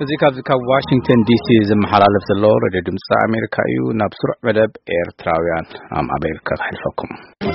እዚ ካብ ዋሽንግተን ዲሲ ዝመሓላለፍ ዘሎ ሬድዮ ድምፂ ኣሜሪካ እዩ ናብ ስሩዕ መደብ ኤርትራውያን ኣብ ኣሜሪካ ክሕልፈኩም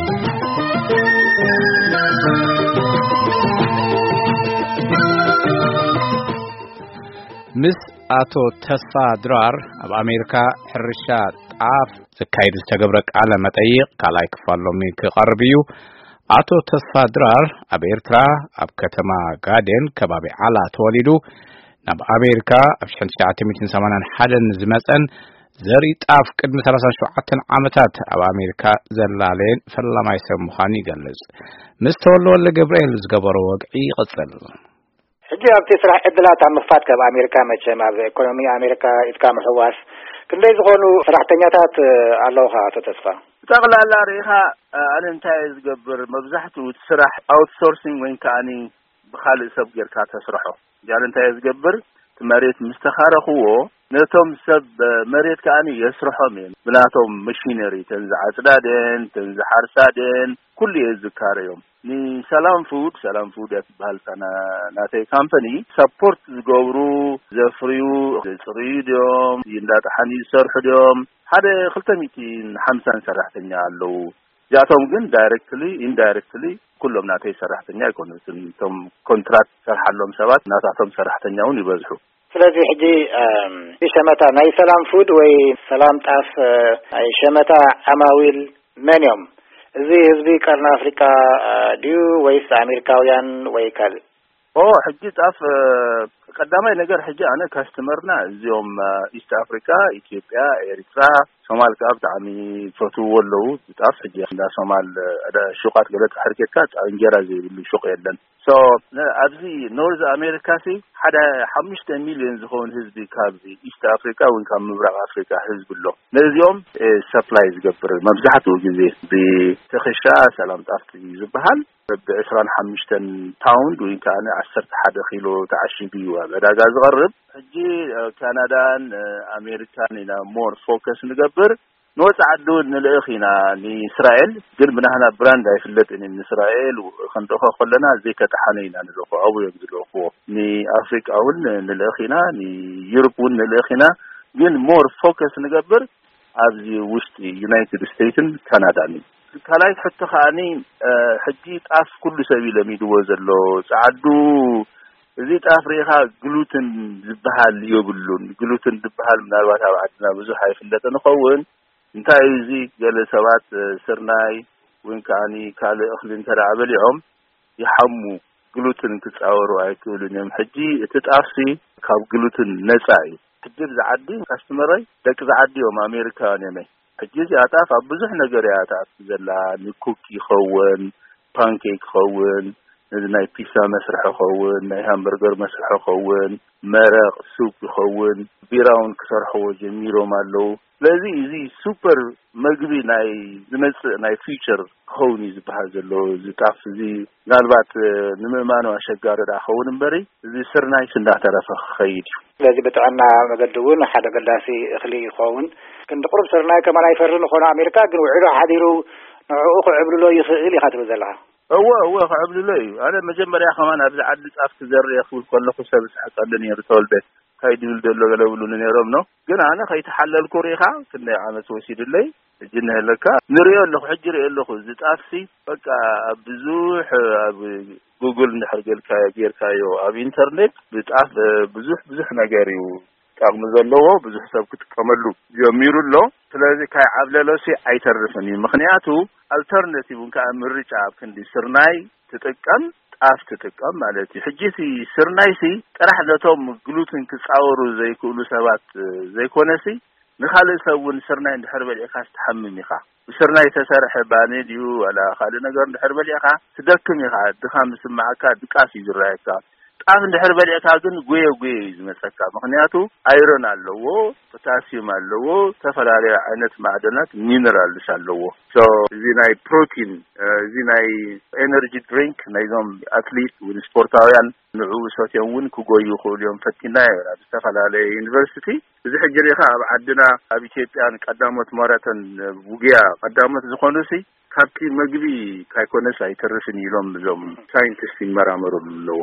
ምስ ኣቶ ተስፋ ድራር ኣብ ኣሜሪካ ሕርሻ ጣፍ ዝካየድ ዝተገብረ ቃለ መጠይቅ ካልኣይ ክፋሎሚ ክቐርብ እዩ ኣቶ ተስፋ ድራር ኣብ ኤርትራ ኣብ ከተማ ጋዴን ከባቢ ዓላ ተወሊዱ ናብ ኣሜሪካ ኣብ 1981 ዝመፀን ዘርኢ ጣፍ ቅድሚ 37 ዓመታት ኣብ ኣሜሪካ ዘላለን ፈላማይ ሰብ ምዃኑ ይገልጽ ምስ ተወልደ ገብርኤል ዝገበሮ ወግዒ ይቕጽል ሕጂ ኣብቲ ስራሕ ዕድላት ኣብ ምኽፋት ካብ ኣሜሪካ መቸም ኣብ ኢኮኖሚ ኣሜሪካ ኢትካ ምሕዋስ ክንደይ ዝኾኑ ሰራሕተኛታት ኣለውኻ ኣቶ ተስፋ ጠቕላላ ሪኢኻ ኣነ እንታይ ዝገብር መብዛሕትኡ ስራሕ ኣውትሶርሲንግ ወይ ከዓኒ ብኻልእ ሰብ ጌርካ ተስርሖ ያለ እንታይ ዝገብር መሬት ምስተኻረኽዎ ነቶም ሰብ መሬት ከዓኒ የስርሖም እዮም ብናቶም ማሽነሪ ተንዝዓጽዳደን ተንዝሓርሳደን ኩሉ የዝካረዮም ሰላም ፉድ ይባሃል ናተይ ካምፓኒ ሰፖርት ዝገብሩ ዘፍርዩ ዝጽርዩዶም ይንዳጣሓኒ ዝሰርሑ ዶም ሓደ 250 ሰራሕተኛ ኣለዉ ጃቶም ግን ዳይሬክትሊ ኢንዳይሬክትሊ ኩሎም ናተይ ሰራሕተኛ ይኮኑ እቶም ኮንትራክት ሰርሓሎም ሰባት ናታቶም ሰራሕተኛውን ይበዝሑ ስለዚህ ሕጂ ሸመታ ናይ ሰላም ፉድ ወይ ሰላም ጣፍ ናይ ሸመታ ዓማዊል መንዮም እዚ ህዝቢ ቀርና አፍሪካ ዲዩ ወይስ አሜሪካውያን ወይ ካልእ ሕጂ ጣፍ ቀዳማይ ነገር ሕጂ ኣነ ካስተመርና እዚኦም ኢስት አፍሪካ ኢትዮጵያ ኤርትራ ሶማል ካብ ጣዕሚ ፈትውዎ ኣለዉ ጣፍ ሕጂ እንዳ ሶማል ሹቃት ገለ ተሕርኬትካ እንጀራ ዘይብሉ ሹቅ የለን ኣብዚ ኖርዝ አሜሪካ ሲ ሓደ 5 ሚሊዮን ዝኸውን ህዝቢ ካብ ኢስት አፍሪካ ወይ ካብ ምብራቅ አፍሪካ ህዝቢ ኣሎ ነዚኦም ሰፕላይ ዝገብር መብዛሕትኡ ግዜ ብትኽሻ ሰላም ጣፍ ዝበሃል ب25 ፓውንድ ወይ ከዓኒ 11 ኪሎ ተዓሽጉ ዕዳጋ ዝቐርብ ሕጂ ካናዳን ኣሜሪካን ኢና ሞር ፎከስ ንገብር نوت عدود نلأخينا لإسرائيل قل بناهنا براند يفلتين من إسرائيل وخندوخا خلنا زي كتحانينا نلأخو أو يبدلوخو لأفريقيا أول نلأخينا ليوروب نلأخينا قل مور فوكس نقبر أبزي وشتي يونايتد ستيتن كندا كلايت حتى خاني حجيت أف كل سبيل ميدوز اللو سعدو زيت أفريقيا جلوتن زبحال يوبلون جلوتن زبحال من الوقت عندنا بزحاي فلتين نخون انتهي زي قال سوات سرناي وين كاني كال أخلين ترى باليوم يحمو جلوتن تتصوروا عيكولون يوم حجي تتأفسي كاب جلوتن نسائي حجي زعدي كاستمري لك زعدي يوم أمريكا نمي حجي زي أتعرف بزح نجاري أتعرف زلا نكوكي خون بانكيك خون ناي بيسا مسرح خون ناي همبرجر مسرح خون مرق سوب خون بيراون كسرحو جميرو مالو لذي زي سوبر مغبي ناي زمس ناي فيوتشر خوني زبهازلو زطاف زي غالبات نممانو اشغار دا خون بري زي سرناي سندا طرف خيد لذي بتعنا مغدون حدا قلاسي اخلي خون كن قرب سرناي كما لا يفرن خون امريكا كن وعيرو حديرو نعوق عبلو يخيل يخاطر زلها هو عبد الله انا مجمريا كمان ابز عد صاف تزر يخول كله سبس حق عندني رتول بيت هايدي دلو غلبلو نيروم نو ግን انا خيتحلل كوريخا كن عامت وسيد لي جن هلكا نريو له حجر له زطافسي بقى بزوح جوجل نحرجل كاير كايو اب انترنت بطاف بزوح نغاريو طقم زلو بزوح حساب كتقملو يميرو له ስለዚህ ካይ አብለሎሲ አይተርፍኒ ምክንያቱ አልተርናቲቭ ከአምርጫ ክንዲ ስርናይ ተጠቀም ጣፍ ተጠቀም ማለት ይሕጂሲ ስርናይሲ ጥራሕ ለቶም ግሉትን ክጻወሩ ዘይክሉ ሰባት ዘይኮነሲ ንኻልእ ሰውን ስርናይ እንድሕርበል ኢኻ ተሐምም ኢኻ ስርናይ ተሰርሐ ባኔዲዩ ወላ ካል ነገር እንድሕርበል ኢኻ ትደክም ኢኻ ድኻም ስማዓካ ድቃስ ይዝራይካ ጣፍ እንድሕርበል ኢኻ ግን ጎየ ዝመሰካ ምክንያቱ አይረን ኣለዎ ፖታሲየም ኣለዎ ተፈላለየ አይነት ማዕድናት ሚነራልስ ኣለዎ ዚናይ ፕሮቲን ዚናይ ኤነርጂ ድሪንክ ናይዞም አትሊት ወይ ስፖርታውያን ንዑ ሶቴውን ኩጎዩ ኹልዮም ፈቲና ተፈላለየ ዩኒቨርሲቲ እዚ ሕጅሪኻ ኣብ ዓድና ኣብ ኢትዮጵያን ቀዳሞት ማራቶን ውግያ ቀዳሞት ዝኾኑሲ ካብቲ መግቢ ካይኮነስ አይተርፍን ኢሎም ዞም ሳይንቲስት ይመራመሩ ኣለዎ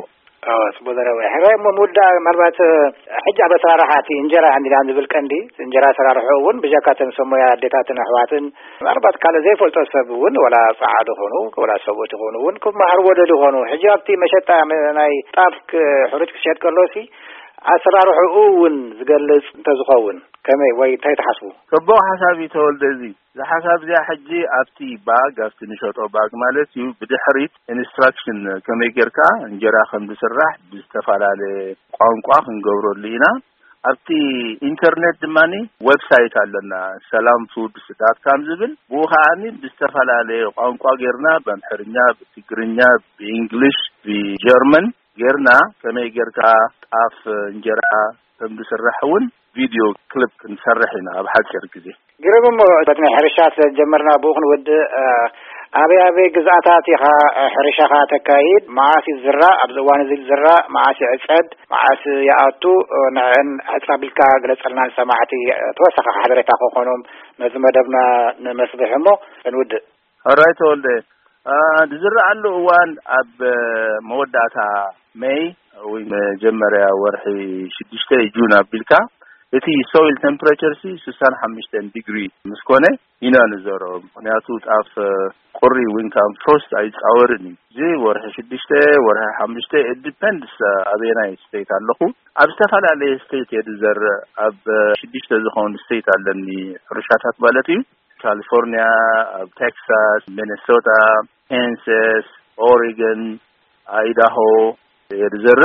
ስቦዘራዊ ሕራይ ሙዳ ማርባት ሕጃ በሰራሓቲ እንጀራ አንዲና ንብል ቀንዲ እንጀራ ሰራርሑውን ብጃካተን ሰሞያ አዴታትን አሕዋትን ማርባት ካለ ዘይፈልጦ ሰብውን ወላ ጻዓድ ሆኖ ወላ ሰቦት ሆኖውን ከማህር ወደድ ሆኖ ሕጃ ኣብቲ መሸጣ ናይ ጣፍ ሕሩጭ ክሸጥ ከሎሲ አሰራርሑውን ዝገልጽ እንተዝኸውን ከመይ ወይ እንታይ ተሓስቡ ከቦ ሓሳቢ ተወልደዚ ዝሓሳብ ዚያ ሕጂ ኣብቲ ባግ ኣብቲ ንሸጦ ባግ ማለት እዩ ብድሕሪት ኢንስትራክሽን ከመይ ጌርካ እንጀራ ከም ዝስራሕ ብዝተፈላለየ ቋንቋ ክንገብረሉ ኢና ኣብቲ ኢንተርኔት ድማኒ ዌብሳይት ኣለና salamfoods.com ዝብል ብኡ ከዓኒ ብዝተፈላለየ ቋንቋ ጌርና በአምሓርኛ ብትግርኛ ብእንግሊሽ ብጀርመን ጌርና ከመይ ጌርካ ጣፍ እንጀራ ከም ዝስራሕውን ቪዲዮ ክሊፕ ክንሰርሕ ኢና ኣብ ሓፂር ግዜ ግረብሞ በትነ ሕርሻት ጀመርና ብኡኽን ወድ ኣበይ ግዛኣታት ኢኻ ሕርሻኻ ተካይድ መዓስ ዝራ ኣብ ዘዋን እዚ ዝራ መዓስ ዕፀድ መዓስ ያኣቱ ንዕን ኣጻብልካ ግለጸልና ሰማዕቲ ተወሰኸ ሓበሬታ ኮኖም ነዚ መደብና ንመስብሕ እሞ እንውድ ኣራይ ተወልደ ዝዝርዓሉ እዋን ኣብ መወዳእታ ሜይ ወይ መጀመርያ ወርሒ 6 ጁን ኣቢልካ እቲ soil temperature 65 ዲግሪ ምስኮነ ኢና ንዘሮ ምክንያቱ ጣፍ ቁሪ ዊንካም ፍሮስት ኣይፃወርኒ እዚ ወርሒ 6 ወርሒ 5 it depends ኣበናይ ስቴት ኣለኹ ኣብ ዝተፈላለዩ ስቴት የድዘር ኣብ 6 ዝኸውን ስቴት ኣለኒ ሕርሻታት ማለት እዩ ካሊፎርኒያ ኣብ ቴክሳስ ሚኒሶታ ካንሳስ ኦሬገን አይዳሆ የድዘር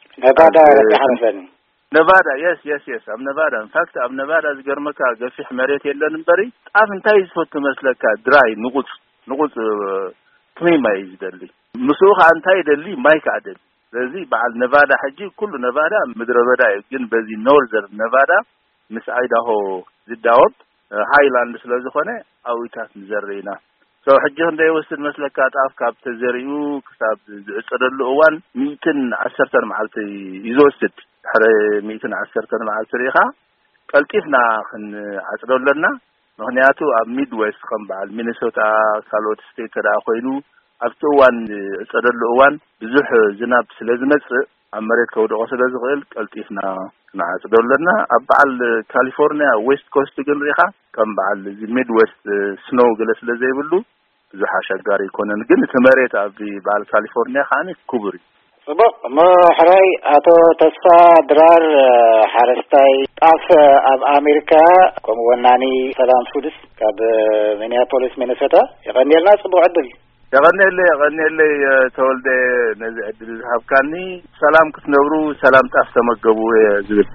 ነቫዳ yes ኣብ ነቫዳ in fact ኣብ ነቫዳ ዝገርመካ ገፊሕ መሬት የለን እምበሪ ጣፍ እንታይ ዝፈቱ መስለካ ድራይ ንቁጽ ክሊማይ ዝደሊ ምስኡኻ እንታይ ደሊ ማይ ካደሊ ስለዚ በዓል ነቫዳ ሕጂ ኩሉ ነቫዳ ምድረ በዳ ግን በዚ ኖርዘርን ነቫዳ ምስ አይዳሆ ዝዳወብ ሃይላንድ ስለዝኾነ ኣዊታት ንዘርኢና ሕጂ እንደይወስድ መስለካ ጣፍ ካብ ተዘሪኡ ክሳብ ዝዕፀደሉ እዋን 110 መዓልቲ ይዝወስድ ድሕሪ 110 መዓልቲ ሪኢኻ ቀልጢፍና ክንዓፅደለና ምክንያቱ ኣብ ሚድዌስት ከም በዓል ሚኒሶታ ካልኦት ስቴት ተዳ ኮይኑ ኣብቲ እዋን ዝዕፀደሉ እዋን ብዙሕ ዝናብ ስለዝመፅእ ኣብ መሬት ከውድቆ ስለዝኽእል ቀልጢፍና ክንዓፅደለና ኣብ በዓል ካሊፎርኒያ ዌስት ኮስት ግን ሪኢኻ ከም በዓል እዚ ሚድዌስት ስኖው ገለ ስለዘይብሉ ብዙሕ ኣሸጋሪ ይኮነን ግን እቲ መሬት ኣብ በዓል ካሊፎርኒያ ከዓኒ ክቡር እዩ ጽቡቕ ሕራይ አቶ ተስፋ ድራር ሓረስታይ ጣፍ ኣብ ኣሜሪካ ከምኡ ወናኒ ሰላም ፉድስ ካብ ሚኒያፖሊስ ሚኒሶታ ይቐኒልና ጽቡቕ ዕድል يغني ተወልደ ነዚ ዕድል ዝሃብካኒ ሰላም ክትነብሩ ሰላም ጣፍ ተመገቡ ዝብል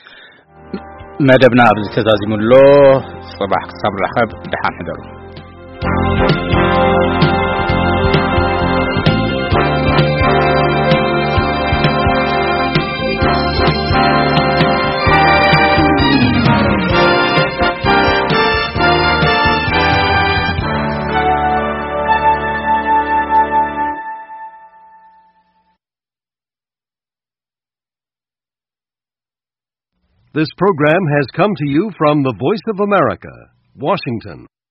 መደብና ኣብዚ ተዛዚሙሎ صباح ክሳብ ረኸብ ድሓን ሕደሩ This program has come to you from the Voice of America, Washington.